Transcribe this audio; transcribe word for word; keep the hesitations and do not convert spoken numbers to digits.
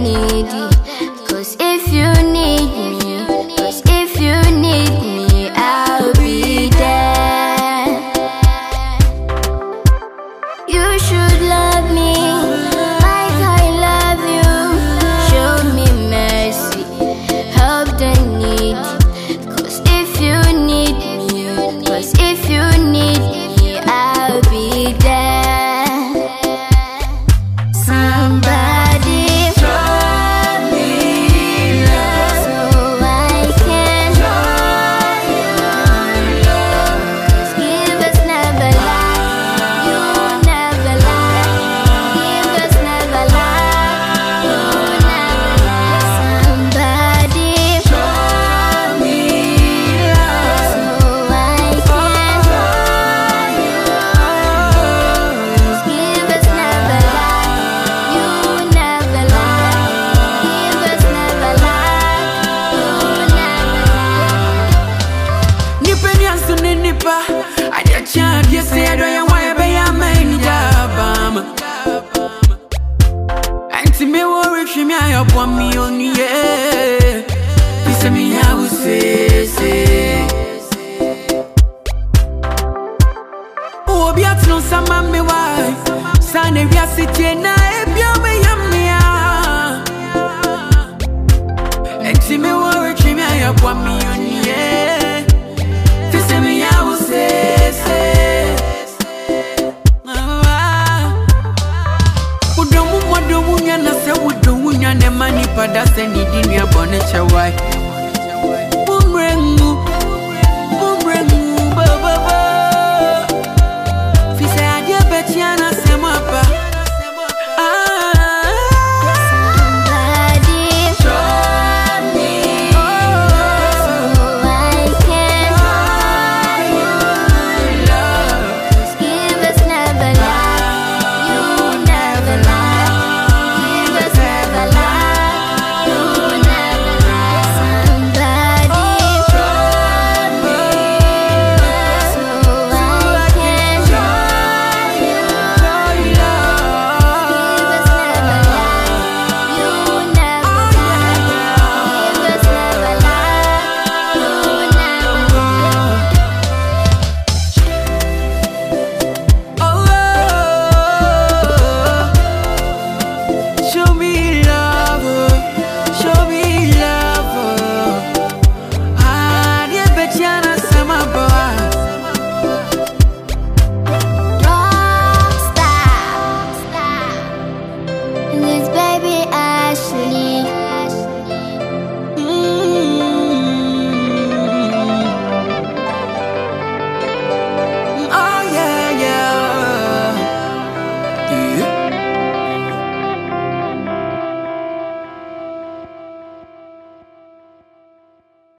need you. Cause if you need me, cause if you need me, I'll be there. You should love me like I love you. Show me mercy, help the needy. Cause if you need me, cause if you need me, I'll be there. Somebody show me love, so I can show you love. Cause givers never lie, you never lie. Givers never lie, you never lie. Somebody show me love, so I can show you love. Cause givers never lie, you never lie. Givers never lie, you never lie. Nipa ni asuni nipa aja change say do ya wa be ya man jabam anti me worry hwe me ayobọ mi oni ye ise mi ya wo say say obi atno sama me why sana wi asite na ebia me ya me ya anti me worry hwe me ayobọ mi oni ye ise mi ya wo say say udomu modomu nya na se udomu nya ne mani pada se ni di nua bone chewai